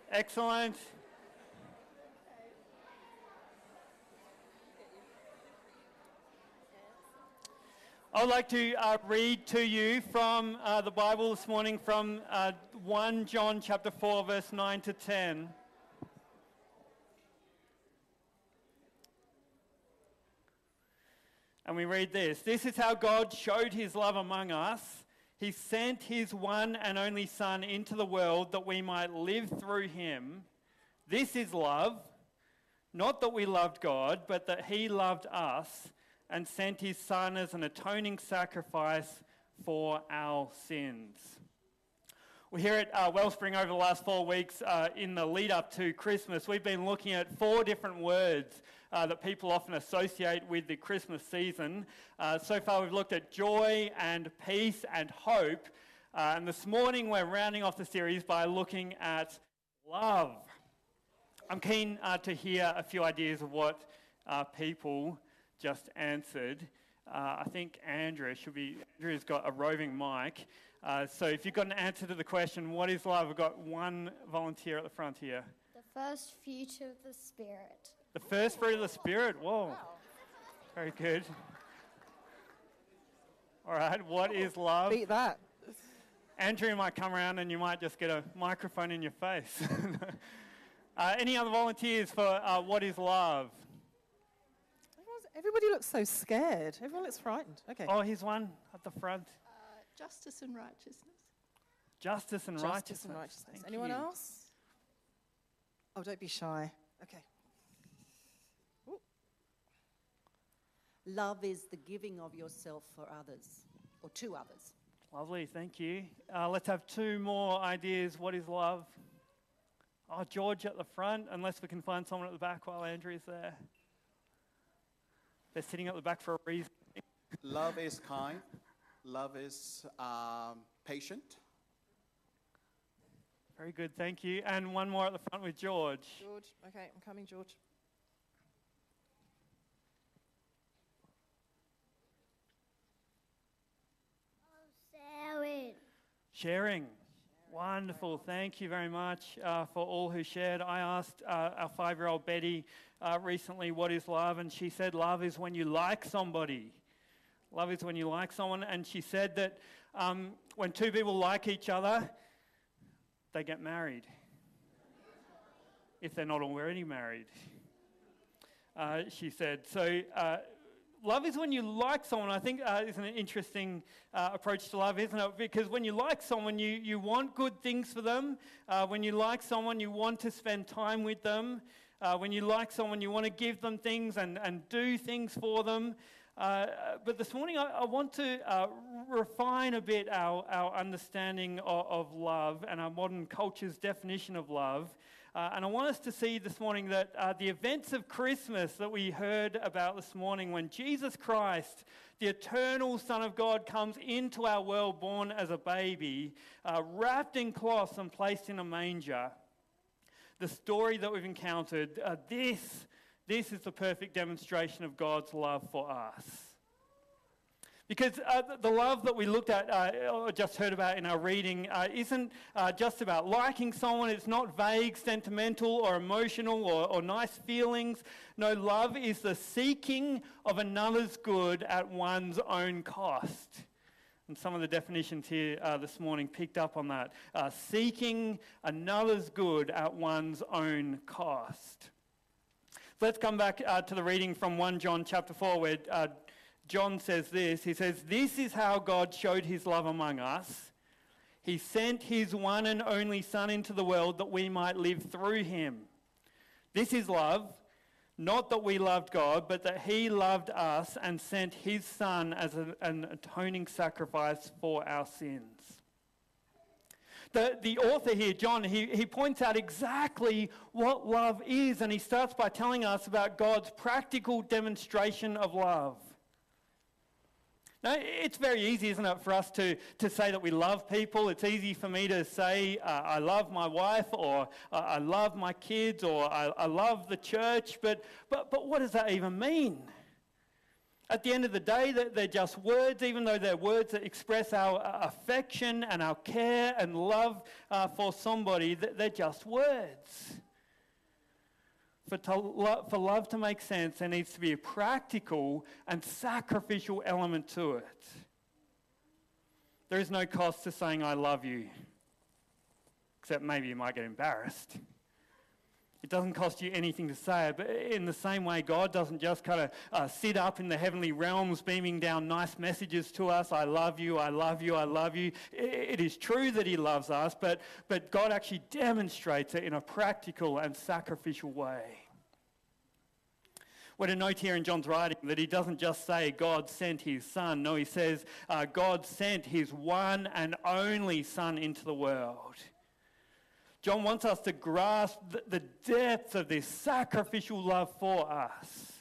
Excellent. I would like to read to you from the Bible this morning from 1 John chapter 4, verse 9 to 10. And we read this. This is how God showed his love among us. He sent his one and only Son into the world that we might live through him. This is love, not that we loved God, but that he loved us and sent his Son as an atoning sacrifice for our sins. We're here at Wellspring over the last 4 weeks in the lead up to Christmas. We've been looking at 4 different words that people often associate with the Christmas season. So far we've looked at joy and peace and hope. And this morning we're rounding off the series by looking at love. I'm keen to hear a few ideas of what people just answered. I think Andrew's got a roving mic. So if you've got an answer to the question, what is love? We've got one volunteer at the front here. The first fruit of the Spirit. The first fruit of the Spirit? Whoa. Wow. Very good. All right, what is love? Beat that. Andrew might come around and you might just get a microphone in your face. Any other volunteers for what is love? Everybody looks so scared. Everyone looks frightened. Okay. Oh, here's one at the front. Justice and righteousness. Justice and righteousness. Justice and righteousness. Thank Anyone you. else? Oh, don't be shy. Okay. Ooh. Love is the giving of yourself for others, or to others. Lovely, thank you. Let's have 2 more ideas. What is love? Oh, George at the front, unless we can find someone at the back while Andrew's there. They're sitting at the back for a reason. Love is kind. Love is patient. Very good, thank you. And one more at the front with George. George, okay, I'm coming, George. Sharing. Wonderful. Thank you very much for all who shared. I asked our 5-year-old Betty recently, what is love? And she said, love is when you like somebody. Love is when you like someone. And she said that when 2 people like each other, they get married. If they're not already married. She said. So love is when you like someone. I think is an interesting approach to love, isn't it? Because when you like someone, you want good things for them. When you like someone, you want to spend time with them. When you like someone, you want to give them things and do things for them. But this morning, I want to refine a bit our understanding of love and our modern culture's definition of love. And I want us to see this morning that the events of Christmas that we heard about this morning, when Jesus Christ, the eternal Son of God, comes into our world born as a baby, wrapped in cloths and placed in a manger, the story that we've encountered, this is the perfect demonstration of God's love for us. Because the love that we looked at, or just heard about in our reading, isn't just about liking someone. It's not vague, sentimental, or emotional, or nice feelings. No, love is the seeking of another's good at one's own cost. And some of the definitions here this morning picked up on that. Seeking another's good at one's own cost. So let's come back to the reading from 1 John chapter 4, where John says this. He says, this is how God showed his love among us. He sent his one and only Son into the world that we might live through him. This is love, not that we loved God, but that he loved us and sent his Son as an atoning sacrifice for our sins. The author here, John, he points out exactly what love is, and he starts by telling us about God's practical demonstration of love. Now, it's very easy, isn't it, for us to say that we love people. It's easy for me to say, I love my wife, or I love my kids, or I love the church, but what does that even mean? At the end of the day, they're just words, even though they're words that express our affection and our care and love for somebody, they're just words. For love to make sense, there needs to be a practical and sacrificial element to it. There is no cost to saying, I love you, except maybe you might get embarrassed. It doesn't cost you anything to say it, but in the same way, God doesn't just kind of sit up in the heavenly realms beaming down nice messages to us, I love you, I love you, I love you. It is true that he loves us, but God actually demonstrates it in a practical and sacrificial way. We're to note here in John's writing that he doesn't just say God sent his son. No, he says God sent his one and only son into the world. John wants us to grasp the depth of this sacrificial love for us.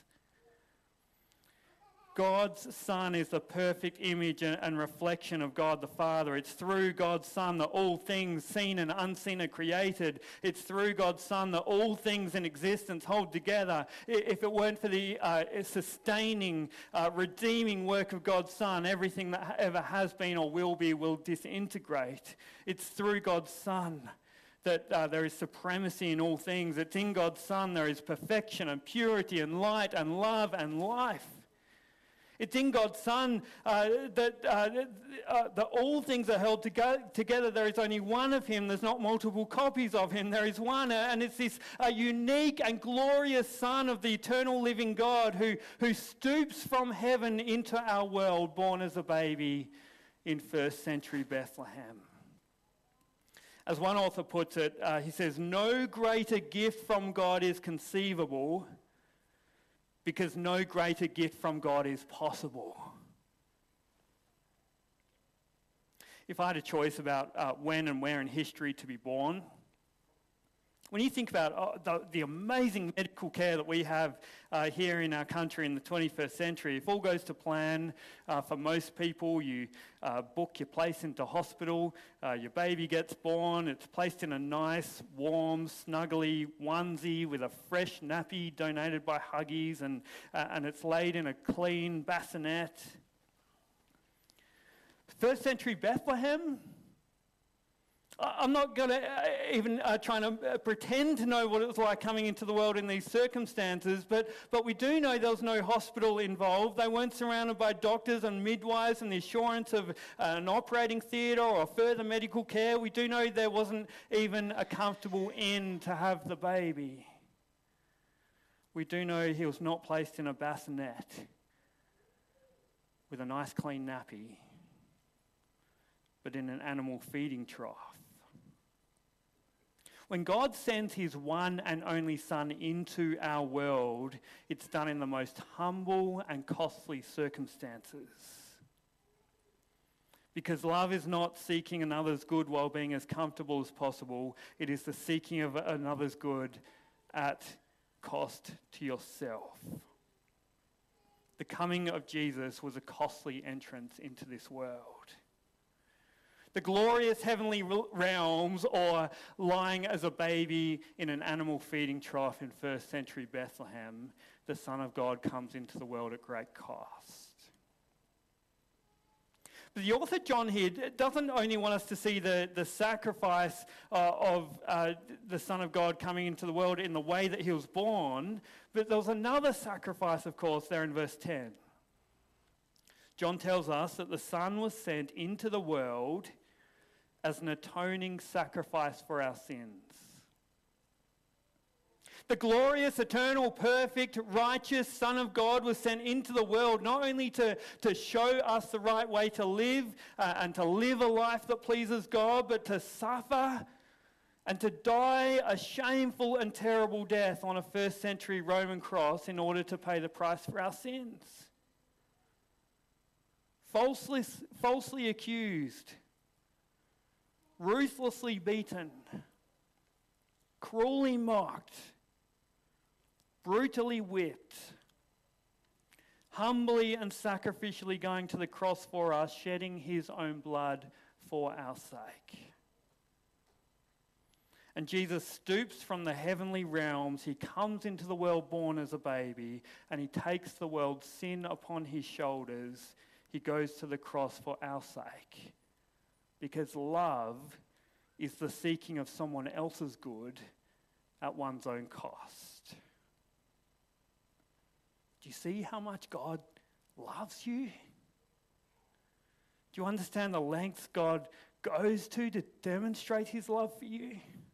God's Son is the perfect image and reflection of God the Father. It's through God's Son that all things seen and unseen are created. It's through God's Son that all things in existence hold together. If it weren't for the sustaining, redeeming work of God's Son, everything that ever has been or will be will disintegrate. It's through God's Son that there is supremacy in all things. It's in God's Son there is perfection and purity and light and love and life. It's in God's Son that all things are held together. There is only one of him. There's not multiple copies of him. There is one. And it's this unique and glorious Son of the eternal living God who stoops from heaven into our world, born as a baby in first century Bethlehem. As one author puts it, he says, no greater gift from God is conceivable because no greater gift from God is possible. If I had a choice about when and where in history to be born, when you think about the amazing medical care that we have here in our country in the 21st century, if all goes to plan, for most people, you book your place into hospital, your baby gets born, it's placed in a nice, warm, snuggly onesie with a fresh nappy donated by Huggies, and it's laid in a clean bassinet. First century Bethlehem, I'm not going to even try to pretend to know what it was like coming into the world in these circumstances, but we do know there was no hospital involved. They weren't surrounded by doctors and midwives and the assurance of an operating theatre or further medical care. We do know there wasn't even a comfortable inn to have the baby. We do know he was not placed in a bassinet with a nice clean nappy, but in an animal feeding trough. When God sends his one and only Son into our world, it's done in the most humble and costly circumstances. Because love is not seeking another's good while being as comfortable as possible. It is the seeking of another's good at cost to yourself. The coming of Jesus was a costly entrance into this world. The glorious heavenly realms, or lying as a baby in an animal feeding trough in first century Bethlehem, the Son of God comes into the world at great cost. But the author John here doesn't only want us to see the sacrifice of the Son of God coming into the world in the way that he was born, but there was another sacrifice, of course, there in verse 10. John tells us that the Son was sent into the world as an atoning sacrifice for our sins. The glorious, eternal, perfect, righteous Son of God was sent into the world not only to show us the right way to live and to live a life that pleases God, but to suffer and to die a shameful and terrible death on a first century Roman cross in order to pay the price for our sins. Falsely accused, ruthlessly beaten, cruelly mocked, brutally whipped, humbly and sacrificially going to the cross for us, shedding his own blood for our sake. And Jesus stoops from the heavenly realms. He comes into the world born as a baby, and he takes the world's sin upon his shoulders. He goes to the cross for our sake. Because love is the seeking of someone else's good at one's own cost. Do you see how much God loves you? Do you understand the lengths God goes to demonstrate his love for you?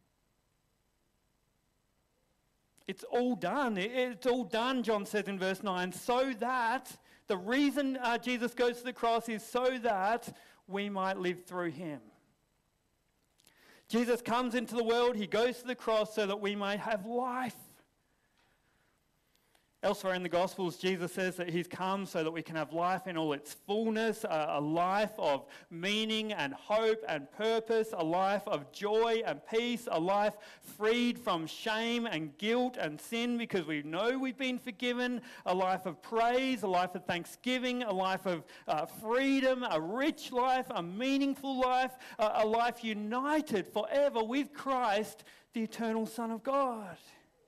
It's all done. It's all done, John says in verse 9, so that the reason Jesus goes to the cross is so that we might live through him. Jesus comes into the world, he goes to the cross so that we might have life. Elsewhere in the Gospels, Jesus says that he's come so that we can have life in all its fullness, a life of meaning and hope and purpose, a life of joy and peace, a life freed from shame and guilt and sin because we know we've been forgiven, a life of praise, a life of thanksgiving, a life of freedom, a rich life, a meaningful life, a life united forever with Christ, the eternal Son of God.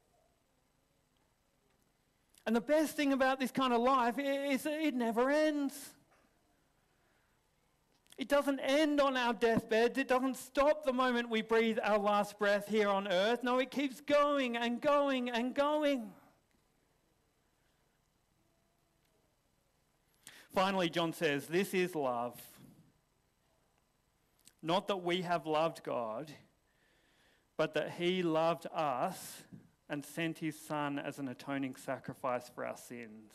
And the best thing about this kind of life is that it never ends. It doesn't end on our deathbeds. It doesn't stop the moment we breathe our last breath here on earth. No, it keeps going and going and going. Finally, John says, this is love. Not that we have loved God, but that he loved us and sent his Son as an atoning sacrifice for our sins.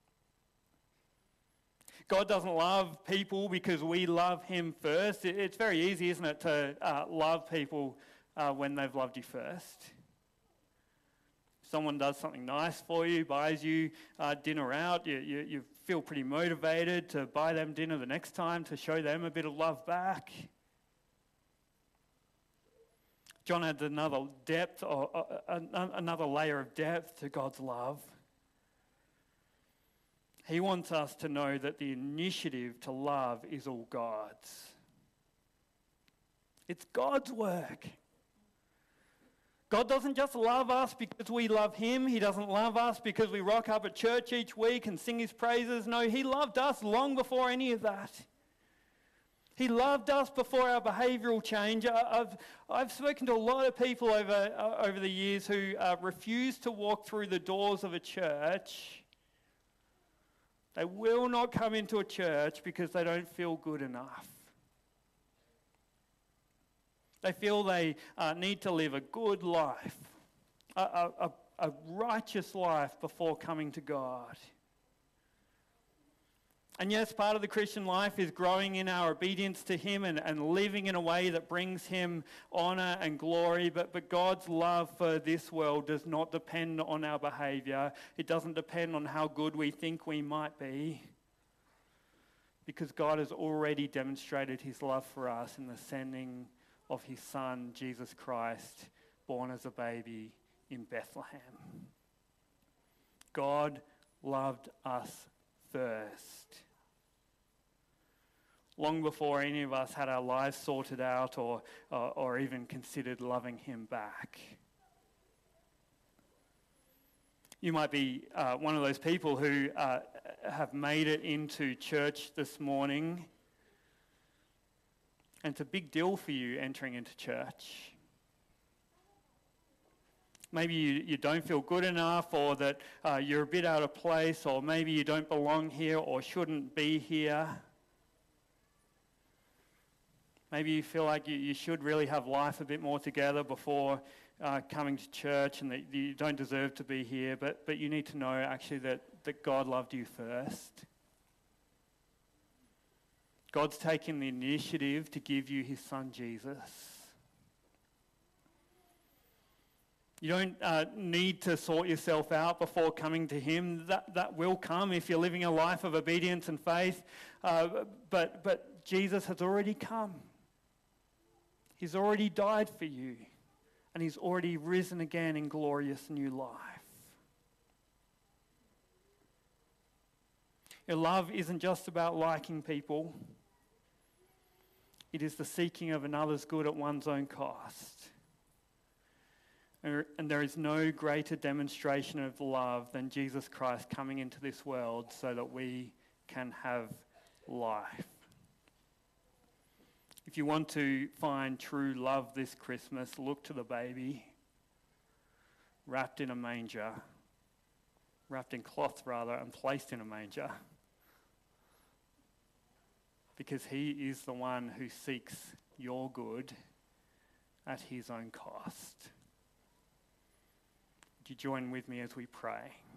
God doesn't love people because we love him first. It's very easy, isn't it, to love people when they've loved you first. Someone does something nice for you, buys you dinner out, you feel pretty motivated to buy them dinner the next time to show them a bit of love back. John adds another depth, or another layer of depth to God's love. He wants us to know that the initiative to love is all God's. It's God's work. God doesn't just love us because we love him. He doesn't love us because we rock up at church each week and sing his praises. No, he loved us long before any of that. He loved us before our behavioural change. I've spoken to a lot of people over the years who refuse to walk through the doors of a church. They will not come into a church because they don't feel good enough. They feel they need to live a good life, a righteous life before coming to God. And yes, part of the Christian life is growing in our obedience to him and living in a way that brings him honour and glory. But God's love for this world does not depend on our behaviour. It doesn't depend on how good we think we might be. Because God has already demonstrated his love for us in the sending of his Son, Jesus Christ, born as a baby in Bethlehem. God loved us first. Long before any of us had our lives sorted out or even considered loving him back. You might be one of those people who have made it into church this morning, and it's a big deal for you entering into church. Maybe you don't feel good enough, or that you're a bit out of place, or maybe you don't belong here or shouldn't be here. Maybe you feel like you should really have life a bit more together before coming to church, and that you don't deserve to be here, but you need to know actually that God loved you first. God's taken the initiative to give you his Son Jesus. You don't need to sort yourself out before coming to him. That will come if you're living a life of obedience and faith, but Jesus has already come. He's already died for you, and he's already risen again in glorious new life. Your love isn't just about liking people. It is the seeking of another's good at one's own cost. And there is no greater demonstration of love than Jesus Christ coming into this world so that we can have life. If you want to find true love this Christmas, look to the baby wrapped in a manger, wrapped in cloth rather, and placed in a manger. Because he is the one who seeks your good at his own cost. Would you join with me as we pray?